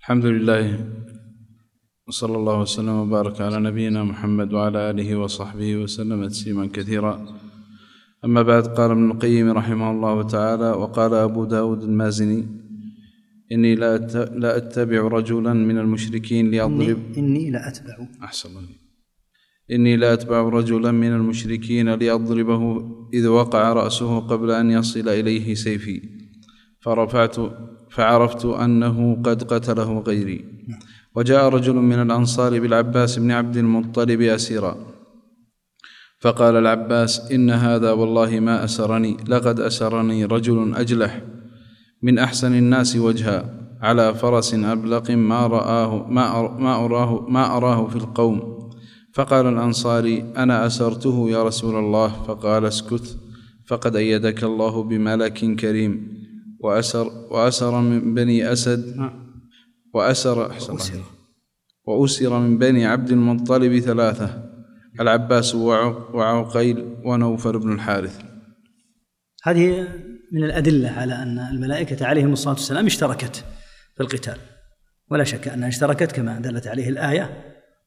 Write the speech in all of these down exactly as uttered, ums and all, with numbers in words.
الحمد لله وصلى الله وسلم وبارك على نبينا محمد وعلى آله وصحبه وسلم تسليما كثيرا. أما بعد، قال ابن القيم رحمه الله تعالى: وقال أبو داود المازني: إني لا أتبع رجلا من المشركين ليضرب إني لا أتبع أحسن الله إني لا أتبع رجلا من المشركين ليضربه إذ وقع رأسه قبل أن يصل إليه سيفي، فرفعت فعرفت أنه قد قتله غيري. وجاء رجل من الأنصار بالعباس بن عبد المطلب أسيرا، فقال العباس: إن هذا والله ما أسرني، لقد أسرني رجل أجلح من أحسن الناس وجها على فرس أبلق ما رآه ما أراه ما أراه في القوم. فقال الأنصاري: أنا أسرته يا رسول الله. فقال: اسكت، فقد أيدك الله بملك كريم. وأسر, وأسر من بني أسد وأسر, وأسر, وأسر من بني عبد المطلب ثلاثة: العباس وعقيل ونوفل بن الحارث. هذه من الأدلة على أن الملائكة عليهم الصلاة والسلام اشتركت في القتال، ولا شك أنها اشتركت كما دلت عليه الآية.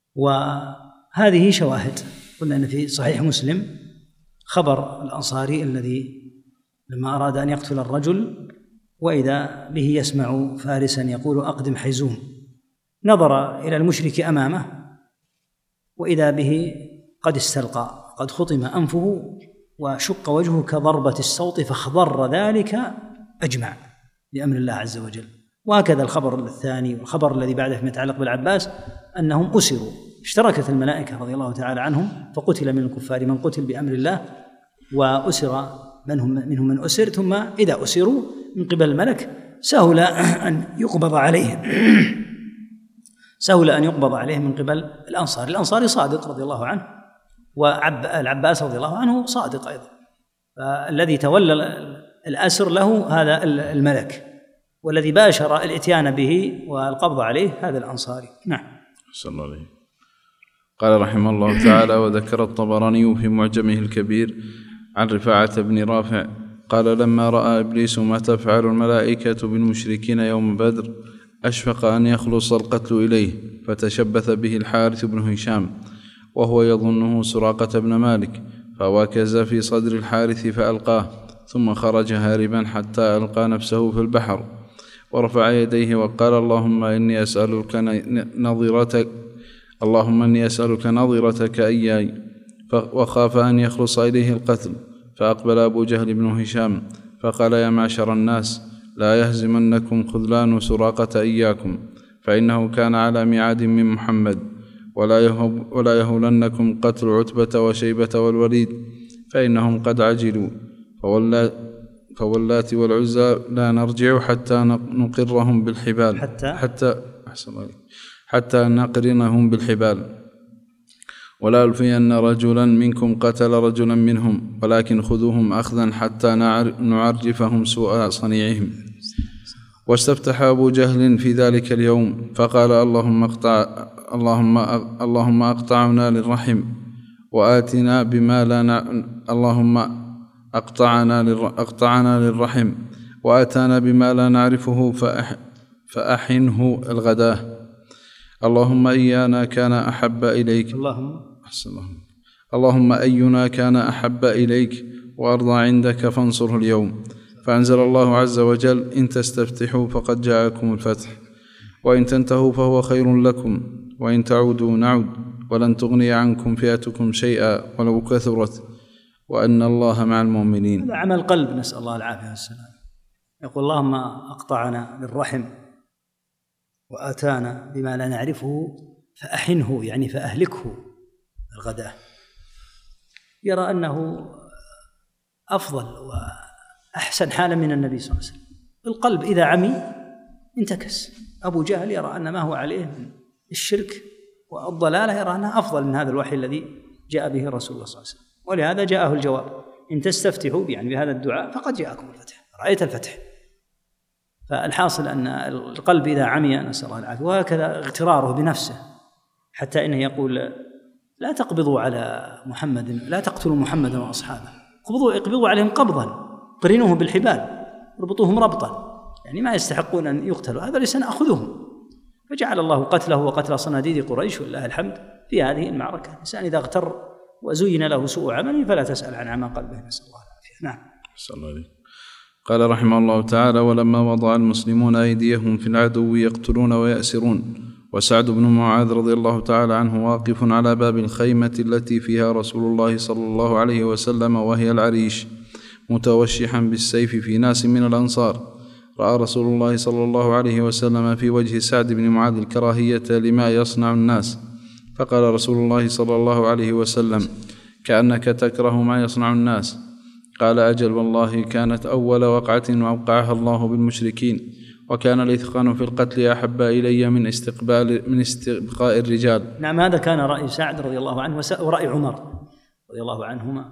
وهذه شواهد. قلنا أن في صحيح مسلم خبر الأنصاري الذي لما أراد أن يقتل الرجل وإذا به يسمع فارسا يقول: أقدم حيزوم، نظر إلى المشرك أمامه وإذا به قد استلقى، قد خطم أنفه وشق وجهه كضربة الصوت، فاخضر ذلك أجمع بأمر الله عز وجل. وهكذا الخبر الثاني والخبر الذي بعده فيما يتعلق بالعباس أنهم أسروا، اشتركت الملائكة رضي الله تعالى عنهم، فقتل من الكفار من قتل بأمر الله، وأسر منهم منهم من أسر، ثم إذا أسروا من قبل الملك سهل أن يقبض عليه سهل أن يقبض عليه من قبل الأنصار. الأنصاري صادق رضي الله عنه، والعباس رضي الله عنه صادق أيضا، فالذي تولى الأسر له هذا الملك، والذي باشر الاتيان به والقبض عليه هذا الأنصاري. نعم. صلى الله عليه. قال رحمه الله تعالى: وذكر الطبراني في معجمه الكبير عن رفاعة بن رافع قال: لما رأى إبليس ما تفعل الملائكة بالمشركين يوم بدر أشفق أن يخلص القتل إليه، فتشبث به الحارث بن هشام وهو يظنه سراقة بن مالك، فوكز في صدر الحارث فألقاه، ثم خرج هاربا حتى ألقى نفسه في البحر، ورفع يديه وقال: اللهم إني أسألك نظرتك اللهم إني أسألك نظرتك إياي، وخاف أن يخلص إليه القتل. فأقبل أبو جهل بن هشام فقال: يا معشر الناس، لا يهزمنكم خذلان سراقة إياكم، فإنه كان على ميعاد من محمد، ولا, يهب ولا يهولنكم قتل عتبة وشيبة والوليد، فإنهم قد عجلوا، فواللات والعزى لا نرجع حتى نقرهم بالحبال حتى حتى, حتى نقرنهم بالحبال، ولا ألفين رجلا منكم قتل رجلا منهم، ولكن خذوهم أخذا حتى نعرفهم سوء صنيعهم. واستفتح أبو جهل في ذلك اليوم فقال: اللهم اقطع اللهم اللهم أقطعنا للرحم وآتنا بما لا ن... اللهم أقطعنا للر... أقطعنا للرحم وآتانا بما لا نعرفه فأح... فأحنه الغداه. اللهم إيانا كان أحب إليك اللهم اللهم أينا كان أحب إليك وأرضى عندك فانصره اليوم. فأنزل الله عز وجل: إن تستفتحوا فقد جاءكم الفتح، وإن تنتهوا فهو خير لكم، وإن تعودوا نعود، ولن تغني عنكم فئتكم شيئا ولو كثرت، وأن الله مع المؤمنين. هذا عمل قلب، نسأل الله العافية والسلام. يقول: اللهم أقطعنا للرحم وآتانا بما لا نعرفه فأحنه، يعني فأهلكه الغداء. يرى أنه أفضل وأحسن حالا من النبي صلى الله عليه وسلم. القلب إذا عمي انتكس. أبو جهل يرى أن ما هو عليه من الشرك والضلالة يرى أنها أفضل من هذا الوحي الذي جاء به الرسول صلى الله عليه وسلم، ولهذا جاءه الجواب: إن تستفتحوا، يعني بهذا الدعاء، فقد جاءكم الفتح، رأيت الفتح. فالحاصل أن القلب إذا عمي، نسأل الله العافية، وهكذا اغتراره بنفسه، حتى إنه يقول: لا تقبضوا على محمد، لا تقتلوا محمدا وأصحابه، اقبضوا اقبضوا عليهم قبضا، قرنوهم بالحبال، اربطوهم ربطا، يعني ما يستحقون أن يقتلوا، هذا ليس نأخذهم. وجعل الله قتله وقتل صناديد قريش ولله الحمد في هذه المعركة. الإنسان إذا اغتر وزين له سوء عمله فلا تسأل عن عمى قلبه، نسأل الله العافية. نعم. صلى الله عليه. قال رحمه الله تعالى: ولما وضع المسلمون أيديهم في العدو يقتلون ويأسرون، وسعد بن معاذ رضي الله تعالى عنه واقف على باب الخيمة التي فيها رسول الله صلى الله عليه وسلم وهي العريش متوشحا بالسيف في ناس من الأنصار، رأى رسول الله صلى الله عليه وسلم في وجه سعد بن معاذ الكراهية لما يصنع الناس، فقال رسول الله صلى الله عليه وسلم: كأنك تكره ما يصنع الناس. قال: أجل والله، كانت أول وقعة وقعها الله بالمشركين، وكان الإثقان في القتل أحب إلي من استقبال من استبقاء الرجال. نعم، هذا كان رأي سعد رضي الله عنه ورأي عمر رضي الله عنهما،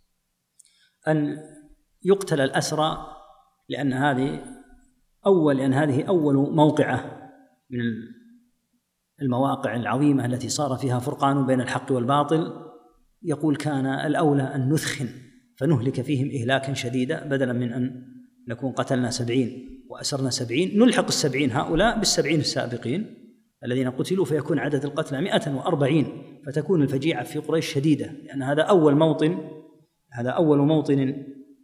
أن يقتل الأسرى، لأن هذه أول لأن هذه أول موقعة من المواقع العظيمة التي صار فيها فرقان بين الحق والباطل. يقول: كان الأولى أن نثخن فنهلك فيهم إهلاكا شديدا، بدلا من أن نكون قتلنا سبعين وأسرنا سبعين، نلحق السبعين هؤلاء بالسبعين السابقين الذين قتلوا، فيكون عدد القتلى مئة وأربعين، فتكون الفجيعة في قريش شديدة، لأن هذا أول موطن هذا أول موطن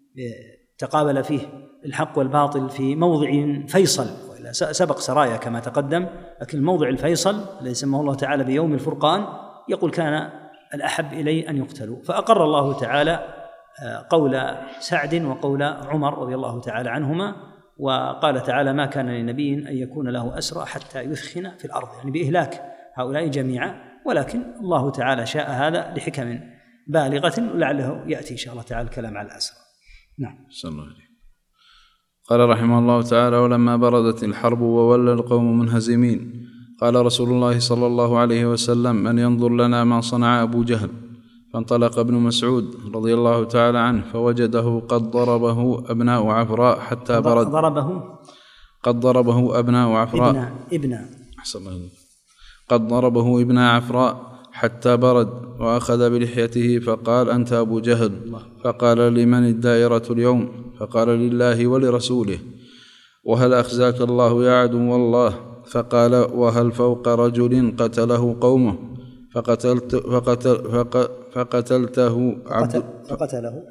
تقابل فيه الحق والباطل في موضع فيصل، وإلا سبق سرايا كما تقدم، لكن الموضع الفيصل الذي سماه الله تعالى بيوم الفرقان، يقول: كان الأحب إلي أن يقتلوا. فأقر الله تعالى قول سعد وقول عمر رضي الله تعالى عنهما، وقال تعالى: ما كان لنبي أن يكون له أسرى حتى يثخن في الأرض، يعني بإهلاك هؤلاء جميعا، ولكن الله تعالى شاء هذا لحكم بالغة، ولعله يأتي إن شاء الله تعالى الكلام على الأسرى. نعم. صلى الله عليه. قال رحمه الله تعالى: ولما بردت الحرب وولى القوم منهزمين، قال رسول الله صلى الله عليه وسلم: من ينظر لنا ما صنع أبو جهل؟ فانطلق ابن مسعود رضي الله تعالى عنه فوجده قد ضربه أبناء عفراء حتى برد. ضربه قد ضربه أبناء عفراء ابن ابن أحسن الله عليك. قد ضربه ابن عفراء حتى برد، وأخذ بلحيته فقال: أنت أبو جهل. فقال: لمن الدائرة اليوم؟ فقال: لله ولرسوله. وهل أخزاك الله يا عدو الله؟ فقال: وهل فوق رجل قتله قومه فقتلت فقتل فقتلته عبد فقتله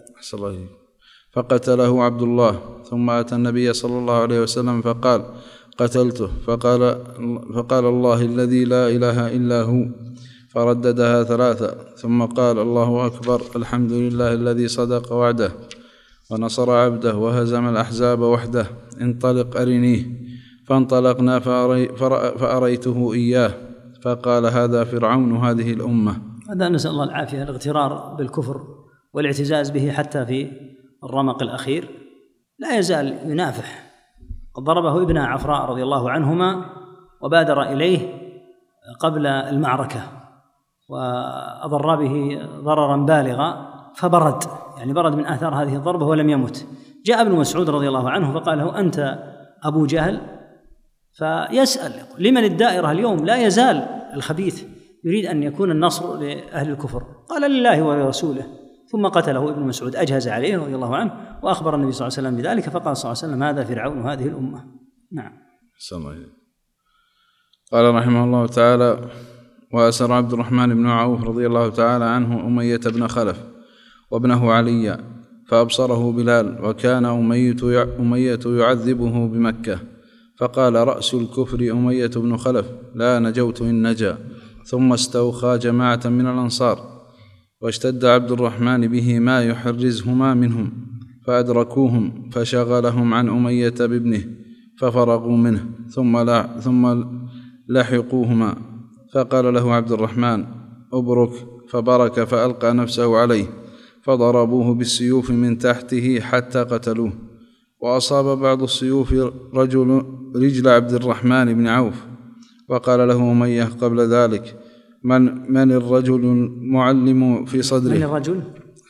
فقتله عبد الله. ثم أتى النبي صلى الله عليه وسلم فقال: قتلته. فقال فقال الله الذي لا إله إلا هو، فرددها ثلاثة، ثم قال: الله أكبر، الحمد لله الذي صدق وعده ونصر عبده وهزم الأحزاب وحده، انطلق أرنيه. فانطلقنا فأري فأريته إياه، فقال: هذا فرعون هذه الأمة. هذا نسأل الله العافية، الاغترار بالكفر والاعتزاز به حتى في الرمق الأخير لا يزال ينافح. قد ضربه ابن عفراء رضي الله عنهما وبادر إليه قبل المعركة وأضر به ضررا بالغا فبرد، يعني برد من آثار هذه الضربة ولم يمت. جاء ابن مسعود رضي الله عنه فقال له: أنت أبو جهل؟ فيسأل: لمن الدائرة اليوم؟ لا يزال الخبيث يريد أن يكون النصر لأهل الكفر. قال: لله ولرسوله. ثم قتله ابن مسعود، أجهز عليه رضي الله عنه، وأخبر النبي صلى الله عليه وسلم بذلك، فقال صلى الله عليه وسلم: هذا فرعون هذه الأمة. نعم. قال رحمه الله تعالى: وأسر عبد الرحمن بن عوف رضي الله تعالى عنه أمية بن خلف وابنه علي، فأبصره بلال، وكان أمية يعذبه بمكة، فقال: رأس الكفر أمية بن خلف، لا نجوت إن نجا. ثم استوخى جماعة من الأنصار، واشتد عبد الرحمن به ما يحرزهما منهم، فأدركوهم فشغلهم عن أمية بابنه، ففرغوا منه، ثم لا ثم لحقوهما، فقال له عبد الرحمن: أبرك، فبرك، فألقى نفسه عليه، فضربوه بالسيوف من تحته حتى قتلوه. وأصاب بعض السيوف رجل رجل عبد الرحمن بن عوف، وقال له أمية قبل ذلك: من من الرجل المعلم في صدره من الرجل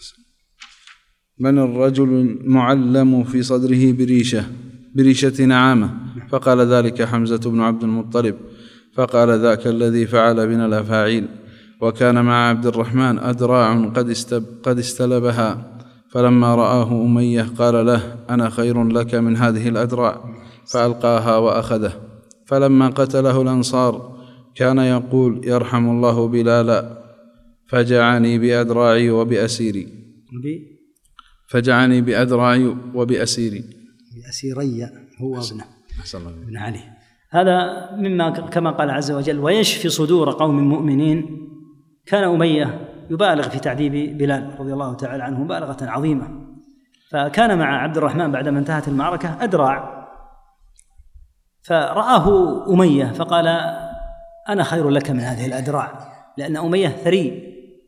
من الرجل المعلم في صدره بريشة بريشة نعامة؟ فقال ذلك حمزة بن عبد المطلب، فقال: ذاك الذي فعل بنا الأفاعيل. وكان مع عبد الرحمن أدراع قد استب قد استلبها، فلما رآه أمية قال له: أنا خير لك من هذه الأدراع، فألقاها وأخذه. فلما قتله الأنصار كان يقول يرحم الله بلالا فجعني بأدراعي وبأسيري فجعني بأدراعي وبأسيري بأسيري هو ابنه ابن علي. هذا مما كما قال عز وجل ويشفي صدور قوم مؤمنين. كان أمية يبالغ في تعذيب بلال رضي الله تعالى عنه مبالغة عظيمة، فكان مع عبد الرحمن بعدما انتهت المعركة أدراع، فرآه أمية فقال أنا خير لك من هذه الأدراع، لأن أمية ثري،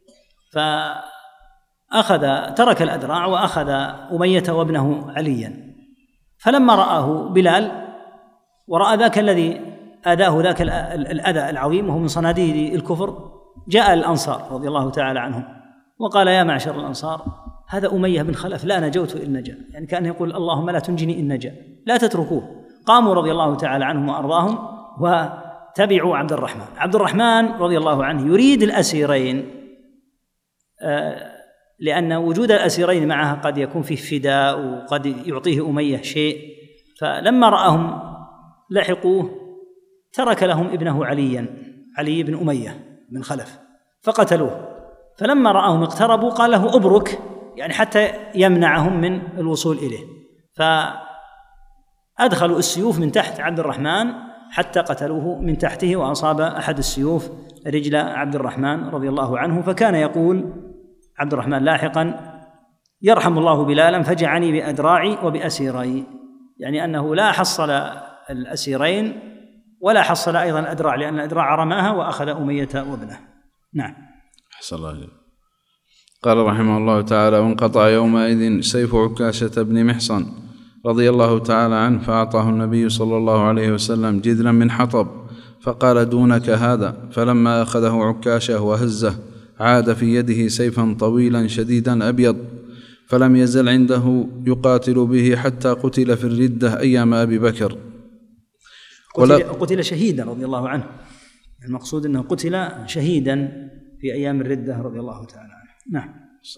فأخذ ترك الأدراع وأخذ أمية وابنه عليا. فلما رآه بلال ورأى ذاك الذي آذاه ذاك الأذى العظيم وهو من صناديد الكفر، جاء الأنصار رضي الله تعالى عنهم وقال يا معشر الأنصار هذا أمية بن خلف لا نجوت إن نجا، يعني كان يقول اللهم لا تنجني إن نجا، لا تتركوه. قاموا رضي الله تعالى عنهم وأرضاهم وتبعوا عبد الرحمن. عبد الرحمن رضي الله عنه يريد الأسيرين لأن وجود الأسيرين معه قد يكون فيه فداء وقد يعطيه أمية شيء، فلما رأهم لحقوه ترك لهم ابنه عليا علي بن أمية بن خلف فقتلوه. فلما رأهم اقتربوا قال له أبرك، يعني حتى يمنعهم من الوصول إليه، فأدخلوا السيوف من تحت عبد الرحمن حتى قتلوه من تحته، وأصاب أحد السيوف رجل عبد الرحمن رضي الله عنه. فكان يقول عبد الرحمن لاحقا يرحم الله بلالا فجعني بأدراعي وبأسيري، يعني أنه لا حصل الأسيرين ولا حصل أيضا الأدراع، لأن الأدراع رماها وأخذ أمية وابنه. نعم. أحسن الله عليك. قال رحمه الله تعالى وانقطع يومئذ سيف عكاشة بن محصن رضي الله تعالى عنه، فأعطاه النبي صلى الله عليه وسلم جذلا من حطب فقال دونك هذا، فلما أخذه عكاشة وهزه عاد في يده سيفا طويلا شديدا أبيض، فلم يزل عنده يقاتل به حتى قتل في الردة أيام أبي بكر. قتل, قتل شهيدا رضي الله عنه، المقصود أنه قتل شهيدا في أيام الردة رضي الله تعالى عنه. نعم.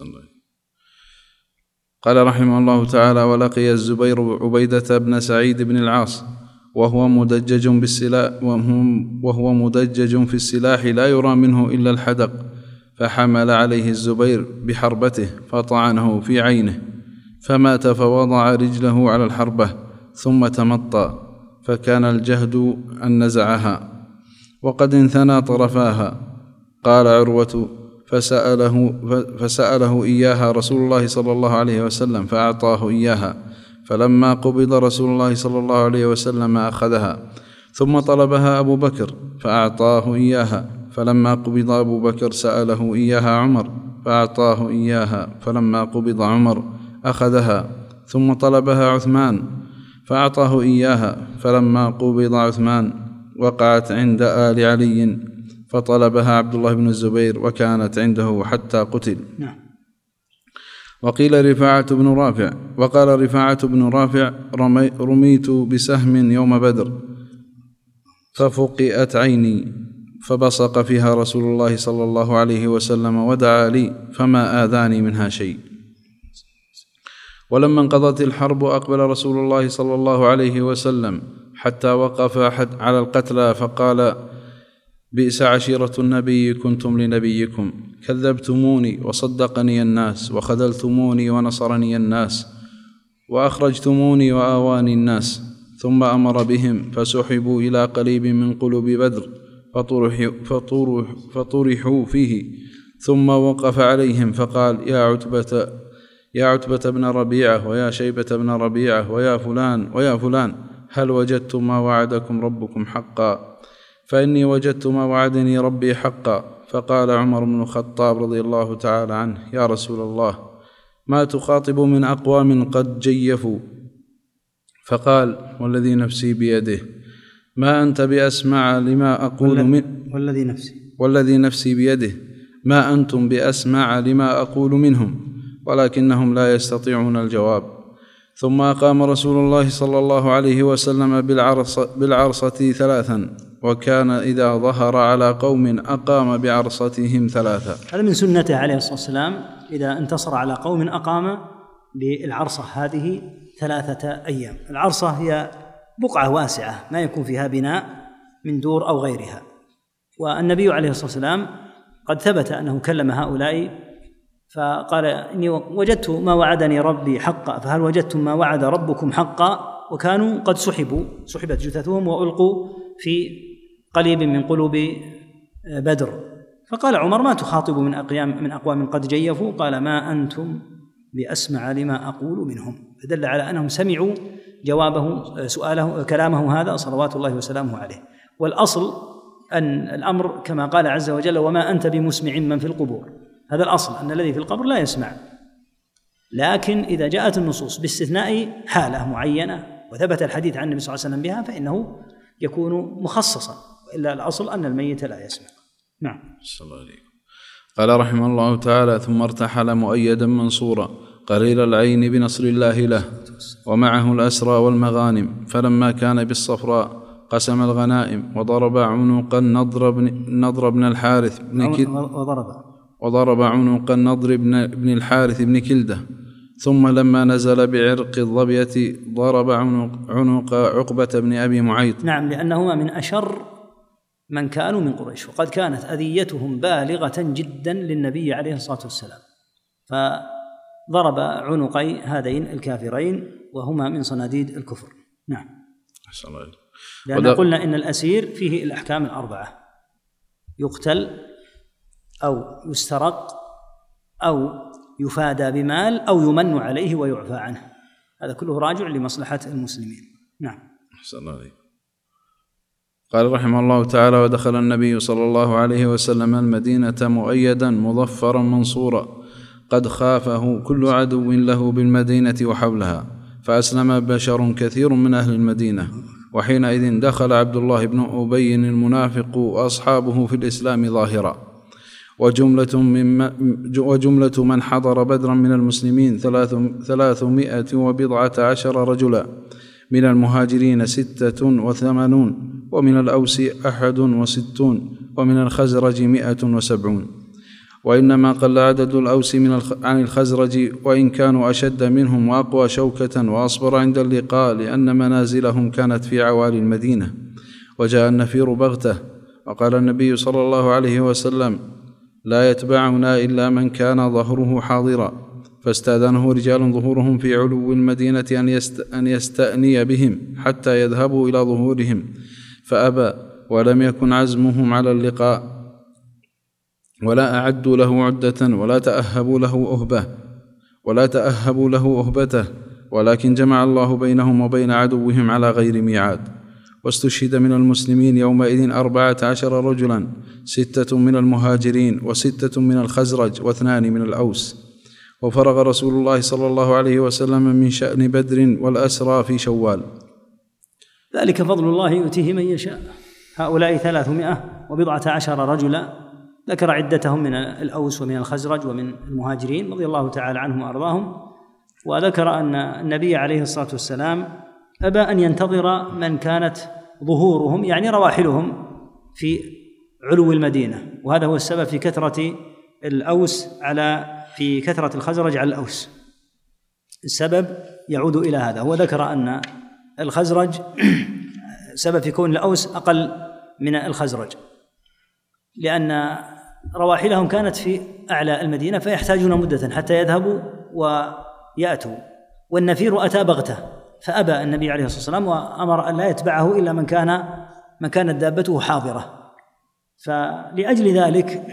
قال رحمه الله تعالى ولقي الزبير عبيدة بن سعيد بن العاص وهو مدجج بالسلاح وهو مدجج في السلاح لا يرى منه إلا الحدق، فحمل عليه الزبير بحربته فطعنه في عينه فمات، فوضع رجله على الحربة ثم تمطى، فكان الجهد أن نزعها وقد انثنى طرفاها. قال عروة فسأله, فسأله إياها رسول الله صلى الله عليه وسلم فأعطاه إياها، فلما قبض رسول الله صلى الله عليه وسلم أخذها، ثم طلبها أبو بكر فأعطاه إياها، فلما قبض أبو بكر سأله إياها عمر فأعطاه إياها، فلما قبض عمر أخذها، ثم طلبها عثمان فأعطاه إياها، فلما قبض عثمان وقعت عند آل علي فطلبها عبد الله بن الزبير وكانت عنده حتى قتل. نعم. وقيل رفاعة بن رافع وقال رفاعة بن رافع رمي رميت بسهم يوم بدر ففقئت عيني فبصق فيها رسول الله صلى الله عليه وسلم ودعا لي فما آذاني منها شيء. ولما انقضت الحرب أقبل رسول الله صلى الله عليه وسلم حتى وقف على القتلى فقال بئس عشيرة النبي كنتم لنبيكم، كذبتموني وصدقني الناس، وخذلتموني ونصرني الناس، وأخرجتموني وآواني الناس. ثم أمر بهم فسحبوا إلى قليب من قلوب بدر فطرحوا, فطرحوا فيه، ثم وقف عليهم فقال يا عتبة يا عتبة بن ربيعة ويا شيبة بن ربيعة ويا فلان ويا فلان، هل وجدتم ما وعدكم ربكم حقا؟ فإني وجدت ما وعدني ربي حقا. فقال عمر بن الخطاب رضي الله تعالى عنه يا رسول الله ما تخاطب من أقوام قد جيفوا؟ فقال والذي نفسي بيده ما أنت بأسمع لما أقول من والذي نفسي والذي نفسي بيده ما أنتم بأسمع لما أقول منهم، ولكنهم لا يستطيعون الجواب. ثم أقام رسول الله صلى الله عليه وسلم بالعرصة, بالعرصة ثلاثا، وكان إذا ظهر على قوم أقام بعرصتهم ثلاثا. هذا من سنته عليه الصلاة والسلام، إذا انتصر على قوم أقام بالعرصة هذه ثلاثة أيام. العرصة هي بقعة واسعة ما يكون فيها بناء من دور أو غيرها. والنبي عليه الصلاة والسلام قد ثبت أنه كلم هؤلاء فقال إني وجدت ما وعدني ربي حقا فهل وجدتم ما وعد ربكم حقا؟ وكانوا قد سحبوا سحبت جثثهم وألقوا في قليب من قلوب بدر. فقال عمر ما تخاطب من أقيام من أقوام قد جيفوا؟ قال ما أنتم بأسمع لما أقول منهم. فدل على أنهم سمعوا جوابه سؤاله كلامه هذا صلوات الله وسلامه عليه. والأصل أن الأمر كما قال عز وجل وما أنت بمسمع من في القبور، هذا الأصل أن الذي في القبر لا يسمع. لكن إذا جاءت النصوص باستثناء حالة معينة وثبت الحديث عن النبي صلى الله عليه وسلم بها فإنه يكون مخصصا، وإلا الأصل أن الميت لا يسمع. نعم. صلى الله عليه. قال رحمه الله تعالى ثم ارتحل مؤيدا منصورا قليل العين بنصر الله له ومعه الأسرى والمغانم، فلما كان بالصفراء قسم الغنائم وضرب عنق النضر بن, النضر بن الحارث بن كل وضرب وضرب عنق النضر بن, بن الحارث بن كلدة. ثم لما نزل بعرق الظبية ضرب عنق, عنق عقبة بن أبي معيط. نعم، لأنهما من أشر من كانوا من قريش، وقد كانت أذيتهم بالغة جدا للنبي عليه الصلاة والسلام، فضرب عنقي هذين الكافرين وهما من صناديد الكفر. نعم. لأن قلنا إن الأسير فيه الأحكام الأربعة: يقتل أو يسترق أو يفادى بمال أو يمن عليه ويعفى عنه، هذا كله راجع لمصلحة المسلمين. نعم. أحسن الله عليك. قال رحمه الله تعالى ودخل النبي صلى الله عليه وسلم المدينة مؤيدا مظفرا منصورا قد خافه كل عدو له بالمدينة وحولها، فأسلم بشر كثير من أهل المدينة. وحينئذ دخل عبد الله بن أبي المنافق وأصحابه في الإسلام ظاهرا، وجملة من, وجملة من حضر بدرا من المسلمين ثلاثمائة وبضعة عشر رجلا، من المهاجرين ستة وثمانون، ومن الأوس أحد وستون، ومن الخزرج مئة وسبعون. وإنما قل عدد الأوس من عن الخزرج، وإن كانوا أشد منهم وأقوى شوكة وأصبر عند اللقاء، لأن منازلهم كانت في عوالي المدينة. وجاء النفير بغته، وقال النبي صلى الله عليه وسلم: لا يتبعنا إلا من كان ظهره حاضرا. فاستأذنه رجال ظهورهم في علو المدينة أن, يست أن يستأني بهم حتى يذهبوا إلى ظهورهم، فأبى، ولم يكن عزمهم على اللقاء، ولا أعدوا له عدة، ولا تأهبوا له أهبة ولا تأهبوا له أهبته، ولكن جمع الله بينهم وبين عدوهم على غير ميعاد. واستشهد من المسلمين يومئذ أربعة عشر رجلا، ستة من المهاجرين وستة من الخزرج واثنان من الأوس. وفرغ رسول الله صلى الله عليه وسلم من شأن بدر والأسرى في شوال. ذلك فضل الله يؤتيه من يشاء. هؤلاء ثلاثمائة وبضعة عشر رجلا، ذكر عدتهم من الأوس ومن الخزرج ومن المهاجرين رضي الله تعالى عنهم وأرضاهم، وذكر أن النبي عليه الصلاة والسلام أبى أن ينتظر من كانت ظهورهم يعني رواحلهم في علو المدينة، وهذا هو السبب في كثرة الأوس على في كثرة الخزرج على الأوس. السبب يعود إلى هذا، هو ذكر أن الخزرج سبب في كون الأوس أقل من الخزرج، لأن رواحلهم كانت في أعلى المدينة فيحتاجون مدة حتى يذهبوا ويأتوا، والنفير أتى بغته فأبى النبي عليه الصلاة والسلام، وأمر أن لا يتبعه إلا من كان من كانت دابته حاضرة. فلأجل ذلك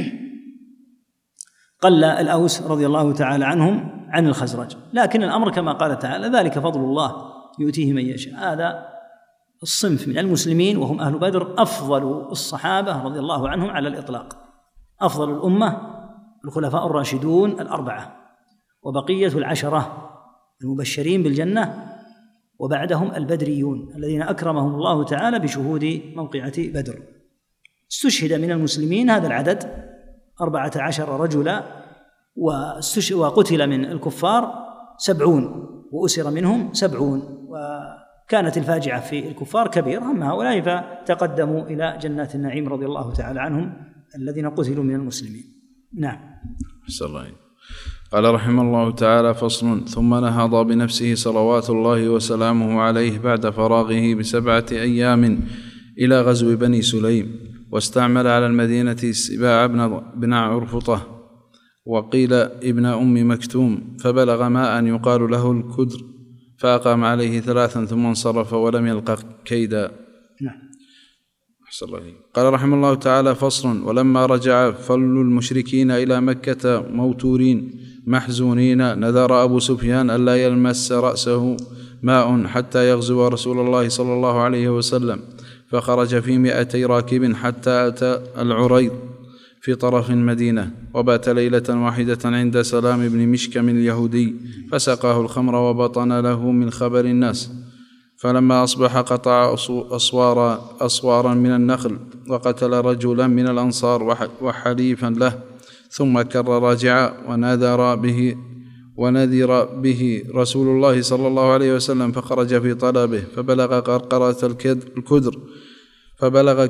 قل الأوس رضي الله تعالى عنهم عن الخزرج، لكن الأمر كما قال تعالى: ذلك فضل الله يؤتيه من يشاء. هذا الصنف من المسلمين وهم أهل بدر أفضل الصحابة رضي الله عنهم على الإطلاق، أفضل الأمة الخلفاء الراشدون الأربعة، وبقية العشرة المبشرين بالجنة، وبعدهم البدريون الذين أكرمهم الله تعالى بشهود موقعة بدر. استشهد من المسلمين هذا العدد أربعة عشر رجلا، وقتل من الكفار سبعون، وأسر منهم سبعون، وكانت الفاجعة في الكفار كبيرة، أما هؤلاء فتقدموا إلى جنات النعيم رضي الله تعالى عنهم الذين قتلوا من المسلمين. نعم. قال رحمه الله تعالى: فصل. ثم نهض بنفسه صلوات الله وسلامه عليه بعد فراغه بسبعة أيام إلى غزو بني سليم، واستعمل على المدينة السباع بن عرفطة، وقيل ابن أم مكتوم، فبلغ ماء يقال له الكدر، فأقام عليه ثلاثا ثم انصرف ولم يلق كيدا. نعم. أحسن الله. قال رحمه الله تعالى: فصل. ولما رجع فل المشركين إلى مكة موتورين محزونين، نذر أبو سفيان ألا يلمس رأسه ماء حتى يغزو رسول الله صلى الله عليه وسلم، فخرج في مائتي راكب حتى أتى العريض في طرف المدينة، وبات ليلة واحدة عند سلام بن مشكم اليهودي، فسقاه الخمر وبطن له من خبر الناس. فلما أصبح قطع أصوار أصوارا من النخل، وقتل رجلا من الأنصار وحليفا له، ثم كر راجعا، ونذر به ونذر به رسول الله صلى الله عليه وسلم، فخرج في طلبه، فبلغ قرقرة الكدر فبلغ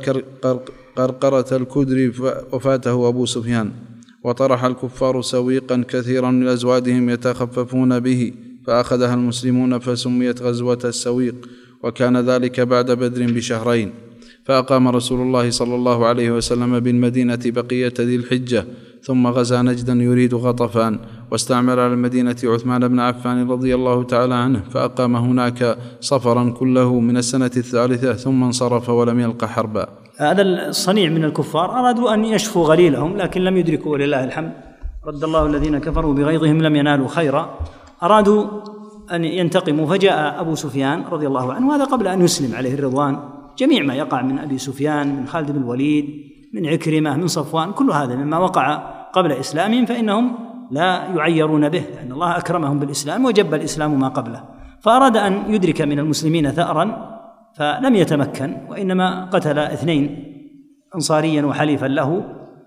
قرقرة الكدر وفاته أبو سفيان، وطرح الكفار سويقا كثيرا من أزوادهم يتخففون به، فأخذها المسلمون فسميت غزوة السويق، وكان ذلك بعد بدر بشهرين. فأقام رسول الله صلى الله عليه وسلم بالمدينة بقية ذي الحجة، ثم غزا نجدا يريد غطفان، واستعمل على المدينة عثمان بن عفان رضي الله تعالى عنه، فأقام هناك صفرا كله من السنة الثالثة، ثم انصرف ولم يلق حربا. هذا الصنيع من الكفار أرادوا أن يشفوا غليلهم، لكن لم يدركوا، ولله الحمد رد الله الذين كفروا بغيظهم لم ينالوا خيرا. أرادوا أن ينتقموا، فجاء أبو سفيان رضي الله عنه، وهذا قبل أن يسلم عليه الرضوان. جميع ما يقع من أبي سفيان، من خالد بن الوليد، من عكرمة، من صفوان، كل هذا مما وقع قبل إسلامهم، فإنهم لا يعيرون به، لأن الله أكرمهم بالإسلام وجب الإسلام ما قبله. فأراد أن يدرك من المسلمين ثأرا فلم يتمكن، وإنما قتل اثنين، أنصاريا وحليفا له.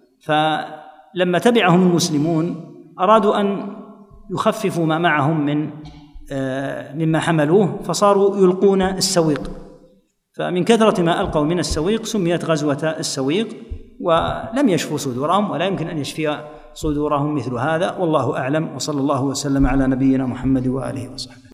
فلما تبعهم المسلمون أرادوا أن يخففوا ما معهم من مما حملوه، فصاروا يلقون السويق، فمن كثرة ما ألقوا من السويق سميت غزوة السويق، ولم يشفوا صدورهم، ولا يمكن أن يشفي صدورهم مثل هذا، والله أعلم. وصلى الله وسلم على نبينا محمد وآله وصحبه.